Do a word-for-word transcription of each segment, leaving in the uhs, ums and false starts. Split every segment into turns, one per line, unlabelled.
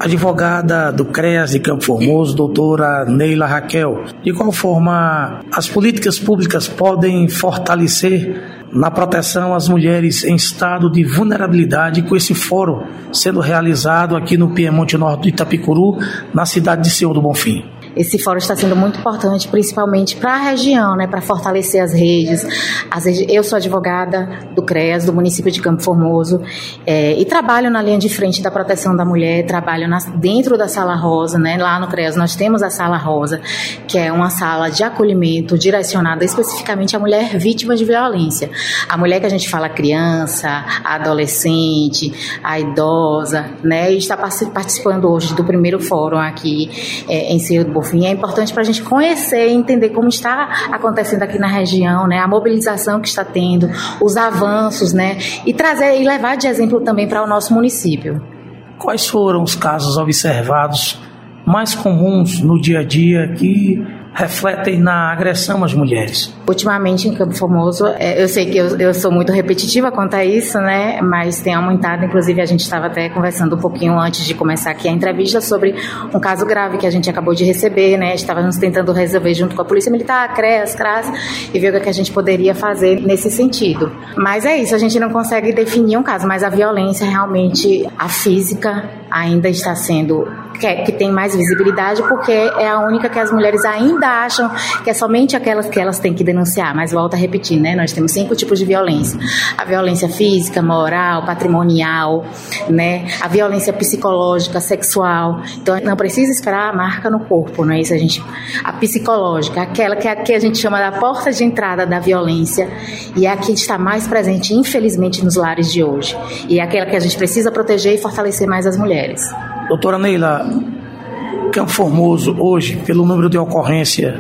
Advogada do CREAS de Campo Formoso, doutora Neila Raquel, de qual forma as políticas públicas podem fortalecer na proteção às mulheres em estado de vulnerabilidade, com esse fórum sendo realizado aqui no Piemonte Norte do Itapicuru, na cidade de Senhor do Bonfim?
Esse fórum está sendo muito importante, principalmente para a região, né, para fortalecer as redes. As regi- Eu sou advogada do CREAS, do município de Campo Formoso, é, e trabalho na linha de frente da proteção da mulher, trabalho na, dentro da Sala Rosa, né, lá no CREAS nós temos a Sala Rosa, que é uma sala de acolhimento direcionada especificamente à mulher vítima de violência. A mulher que a gente fala criança, a adolescente, a idosa, né, e está participando hoje do primeiro fórum aqui é, em Senhor do Bonfim. É importante para a gente conhecer e entender como está acontecendo aqui na região, né, a mobilização que está tendo, os avanços, né, e trazer e levar de exemplo também para o nosso município.
Quais foram os casos observados mais comuns no dia a dia que refletem na agressão às mulheres?
Ultimamente em Campo Formoso, é, eu sei que eu, eu sou muito repetitiva quanto a isso, né? Mas tem aumentado, inclusive a gente estava até conversando um pouquinho antes de começar aqui a entrevista sobre um caso grave que a gente acabou de receber, né? Estávamos tentando resolver junto com a Polícia Militar, CREAS, CRAS, e ver o que a gente poderia fazer nesse sentido. Mas é isso, a gente não consegue definir um caso, mas a violência realmente, a física, ainda está sendo, que, é, que tem mais visibilidade, porque é a única que as mulheres ainda acham que é somente aquelas que elas têm que denunciar, mas volto a repetir, né? Nós temos cinco tipos de violência: a violência física, moral, patrimonial, né? A violência psicológica, sexual. Então não precisa esperar a marca no corpo, não é isso? A gente, a psicológica, aquela que, que a gente chama da porta de entrada da violência, e é a que está mais presente, infelizmente, nos lares de hoje, e é aquela que a gente precisa proteger e fortalecer mais as mulheres.
Doutora Neila, Campo Formoso hoje, pelo número de ocorrência,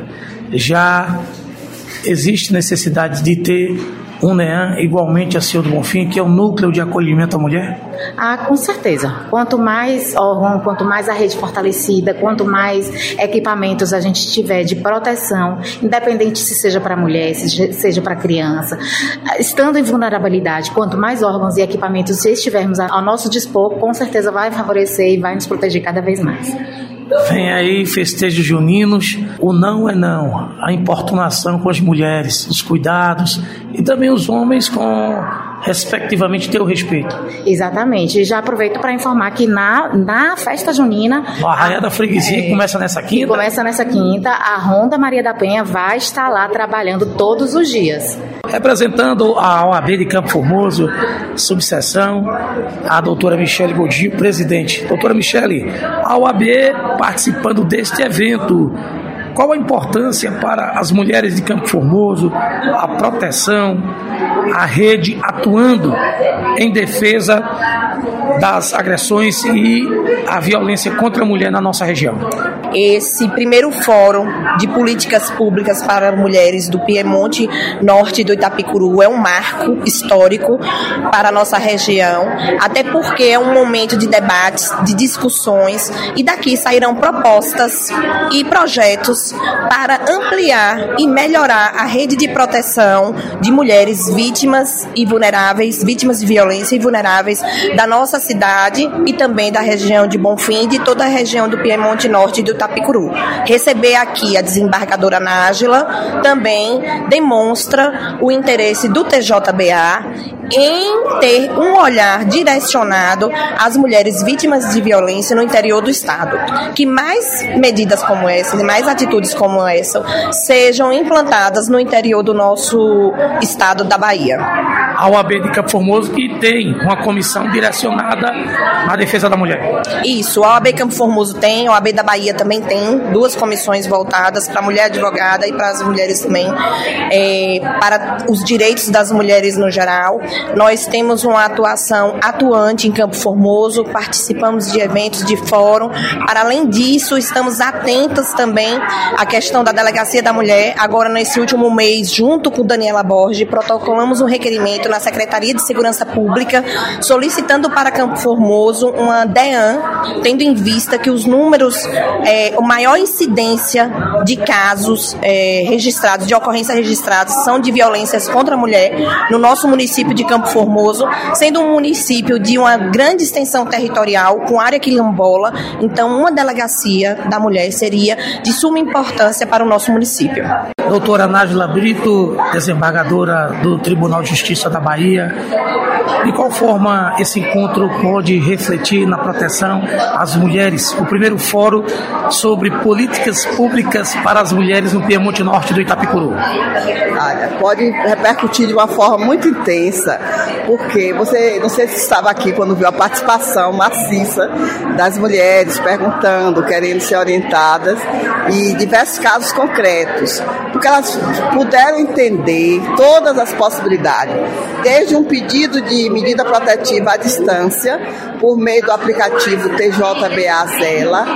já existe necessidade de ter um NEAM igualmente a Senhor do Bonfim, que é o núcleo de acolhimento à mulher?
Ah, com certeza. Quanto mais órgão, quanto mais a rede fortalecida, quanto mais equipamentos a gente tiver de proteção, independente se seja para mulher, se seja para criança, estando em vulnerabilidade, quanto mais órgãos e equipamentos estivermos ao nosso dispor, com certeza vai favorecer e vai nos proteger cada vez mais.
Vem aí festejos juninos, o não é não, a importunação com as mulheres, os cuidados e também os homens com, respectivamente, ter o respeito.
Exatamente, e já aproveito para informar que na, na festa junina...
O Arraiá da Freguesia, é, começa nessa quinta?
Começa nessa quinta, a Ronda Maria da Penha vai estar lá trabalhando todos os dias.
Representando a O A B de Campo Formoso, subseção, a doutora Michele Godinho, presidente. Doutora Michele, a O A B participando deste evento, qual a importância para as mulheres de Campo Formoso, a proteção, a rede atuando em defesa das agressões e a violência contra a mulher na nossa região?
Esse primeiro fórum de políticas públicas para mulheres do Piemonte Norte do Itapicuru é um marco histórico para a nossa região, até porque é um momento de debates, de discussões, e daqui sairão propostas e projetos para ampliar e melhorar a rede de proteção de mulheres vítimas e vulneráveis, vítimas de violência e vulneráveis da nossa cidade e também da região de Bonfim e de toda a região do Piemonte Norte do Itapicuru. Receber aqui a desembargadora Nájila também demonstra o interesse do T J B A em ter um olhar direcionado às mulheres vítimas de violência no interior do estado. Que mais medidas como essa, mais atitudes como essa, sejam implantadas no interior do nosso estado da Bahia.
A O A B de Campo Formoso, que tem uma comissão direcionada à defesa da mulher.
Isso, a O A B Campo Formoso tem, a O A B da Bahia também tem duas comissões voltadas para a mulher advogada e para as mulheres também, é, para os direitos das mulheres no geral. Nós temos uma atuação atuante em Campo Formoso, participamos de eventos de fórum. Para além disso, estamos atentas também à questão da Delegacia da Mulher. Agora, nesse último mês, junto com Daniela Borges, protocolamos um requerimento feito na Secretaria de Segurança Pública, solicitando para Campo Formoso uma DEAN, tendo em vista que os números, é, a maior incidência de casos é, registrados, de ocorrências registradas, são de violências contra a mulher no nosso município de Campo Formoso, sendo um município de uma grande extensão territorial, com área quilombola. Então, uma delegacia da mulher seria de suma importância para o nosso município.
Doutora Nájila Brito, desembargadora do Tribunal de Justiça da Bahia, de qual forma esse encontro pode refletir na proteção às mulheres? O primeiro fórum sobre políticas públicas para as mulheres no Piemonte Norte do Itapicuru.
Olha, pode repercutir de uma forma muito intensa, porque você, não sei se estava aqui quando viu a participação maciça das mulheres perguntando, querendo ser orientadas, e diversos casos concretos, porque elas puderam entender todas as possibilidades, desde um pedido de medida protetiva à distância, por meio do aplicativo T J B A Zela,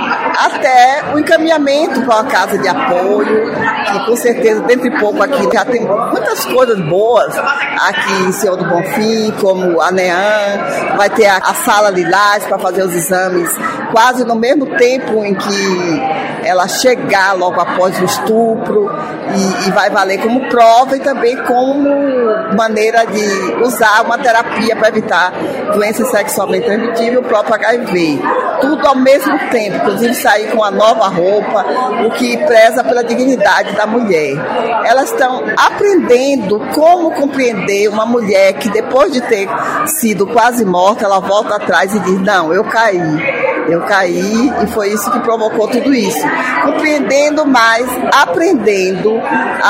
até o encaminhamento para uma casa de apoio, que com certeza dentro de pouco aqui já tem muitas coisas boas, aqui em Senhor do Bonfim, como a NEAN, vai ter a, a sala Lilás para fazer os exames quase no mesmo tempo em que ela chegar logo após o estupro, e, e vai valer como prova e também como maneira de usar uma terapia para evitar doença sexualmente transmitível, o próprio H I V. Tudo ao mesmo tempo, inclusive sair com a nova roupa, o que preza pela dignidade da mulher. Elas estão aprendendo como compreender uma mulher que depois de ter sido quase morta, ela volta atrás e diz, não, eu caí. Eu caí e foi isso que provocou tudo isso. Compreendendo mais, aprendendo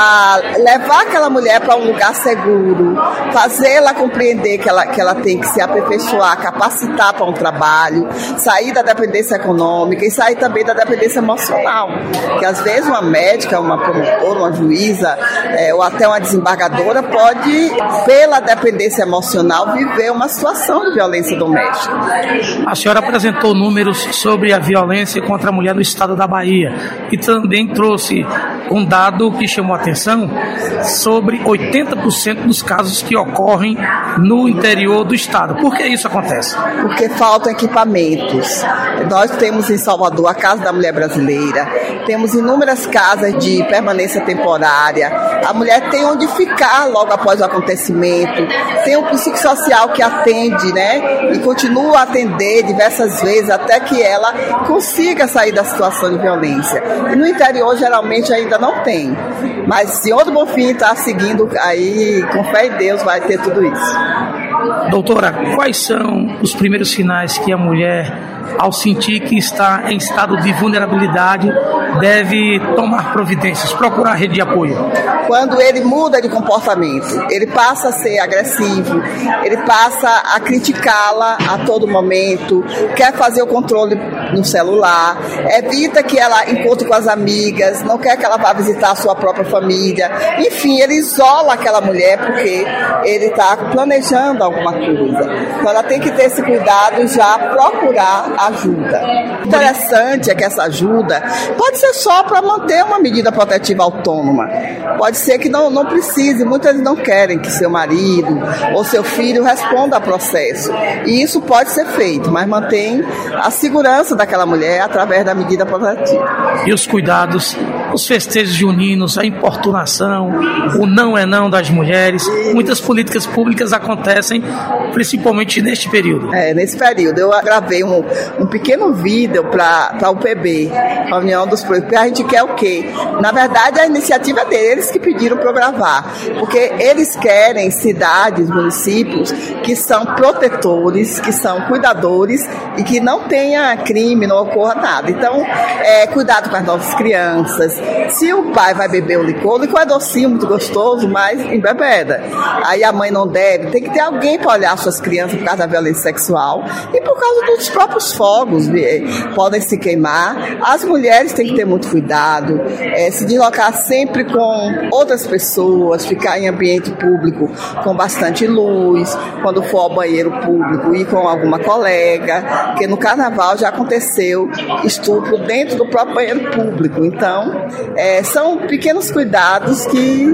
a levar aquela mulher para um lugar seguro, fazê-la compreender que ela, que ela tem que se aperfeiçoar, capacitar para um trabalho, sair da dependência econômica e sair também da dependência emocional. Que às vezes uma médica, uma promotora, uma juíza é, ou até uma desembargadora pode, pela dependência emocional, viver uma situação de violência doméstica.
A senhora apresentou números sobre a violência contra a mulher no estado da Bahia e também trouxe um dado que chamou a atenção sobre oitenta por cento dos casos que ocorrem no interior do estado. Por que isso acontece?
Porque faltam equipamentos. Nós temos em Salvador a Casa da Mulher Brasileira, temos inúmeras casas de permanência temporária, a mulher tem onde ficar logo após o acontecimento, tem um psicossocial que atende, né, e continua a atender diversas vezes até que ela consiga sair da situação de violência. E no interior geralmente ainda não tem, mas o Senhor do Bonfim está seguindo aí, com fé em Deus vai ter tudo isso.
Doutora, quais são os primeiros sinais que a mulher, ao sentir que está em estado de vulnerabilidade, deve tomar providências, procurar rede de apoio?
Quando ele muda de comportamento, ele passa a ser agressivo, ele passa a criticá-la a todo momento, quer fazer o controle no celular, evita que ela encontre com as amigas, não quer que ela vá visitar a sua própria família, enfim, ele isola aquela mulher porque ele está planejando alguma coisa. Então ela tem que ter esse cuidado e já procurar ajuda. O interessante é que essa ajuda pode ser só para manter uma medida protetiva autônoma. Pode ser que não, não precise, muitas não querem que seu marido ou seu filho responda ao processo. E isso pode ser feito, mas mantém a segurança daquela mulher através da medida protetiva.
E os cuidados, os festejos juninos, a importunação, o não é não das mulheres, muitas políticas públicas acontecem principalmente neste período.
É, nesse período. Eu gravei um, um pequeno vídeo para a U P B, a União dos Produtores. A gente quer o quê? Na verdade, a iniciativa é deles que pediram para eu gravar, porque eles querem cidades, municípios que são protetores, que são cuidadores e que não tenha crime, não ocorra nada. Então, é, cuidado com as nossas crianças. Se o pai vai beber o licor, o licor é docinho, muito gostoso, mas embebeda. Aí a mãe não deve, tem que ter alguém para olhar suas crianças por causa da violência sexual e por causa dos próprios fogos eh, podem se queimar. As mulheres têm que ter muito cuidado, eh, se deslocar sempre com outras pessoas, ficar em ambiente público com bastante luz, quando for ao banheiro público, ir com alguma colega, porque no carnaval já aconteceu estupro dentro do próprio banheiro público. Então, é, são pequenos cuidados que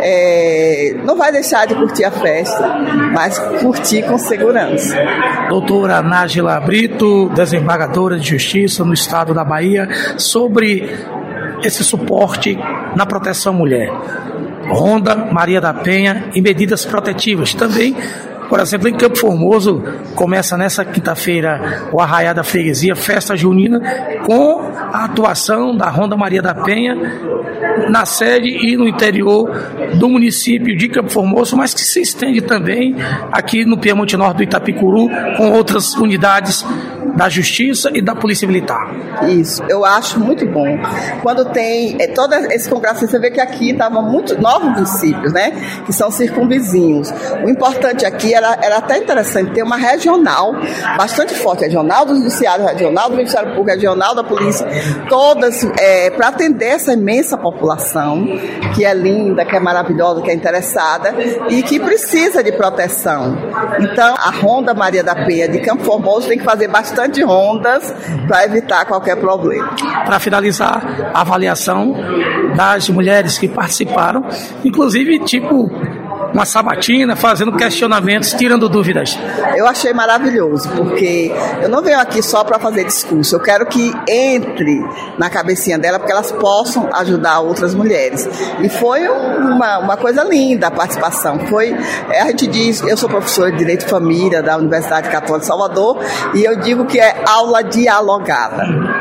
é, não vai deixar de curtir a festa, mas curtir com segurança.
Doutora Nájila Brito, desembargadora de Justiça no estado da Bahia, sobre esse suporte na proteção à mulher. Ronda Maria da Penha e medidas protetivas. Também, por exemplo, em Campo Formoso, começa nessa quinta-feira o Arraiá da Freguesia, festa junina, com a atuação da Ronda Maria da Penha na sede e no interior do município de Campo Formoso, mas que se estende também aqui no Piemonte Norte do Itapicuru, com outras unidades da Justiça e da Polícia Militar.
Isso, eu acho muito bom. Quando tem é, todo esse congresso, você vê que aqui estavam muito novos municípios, né? Que são circunvizinhos. O importante aqui era, era até interessante ter uma regional, bastante forte, regional do Judiciário, regional do Ministério Público, regional da Polícia, todas é, para atender essa imensa população, que é linda, que é maravilhosa, que é interessada e que precisa de proteção. Então, a Ronda Maria da Penha de Campo Formoso tem que fazer bastante de rondas para evitar qualquer problema.
Para finalizar, a avaliação das mulheres que participaram, inclusive tipo uma sabatina, fazendo questionamentos, tirando dúvidas.
Eu achei maravilhoso, porque eu não venho aqui só para fazer discurso, eu quero que entre na cabecinha dela, porque elas possam ajudar outras mulheres. E foi uma, uma coisa linda a participação. Foi, a gente diz, eu sou professora de Direito de Família da Universidade Católica de Salvador, e eu digo que é aula dialogada.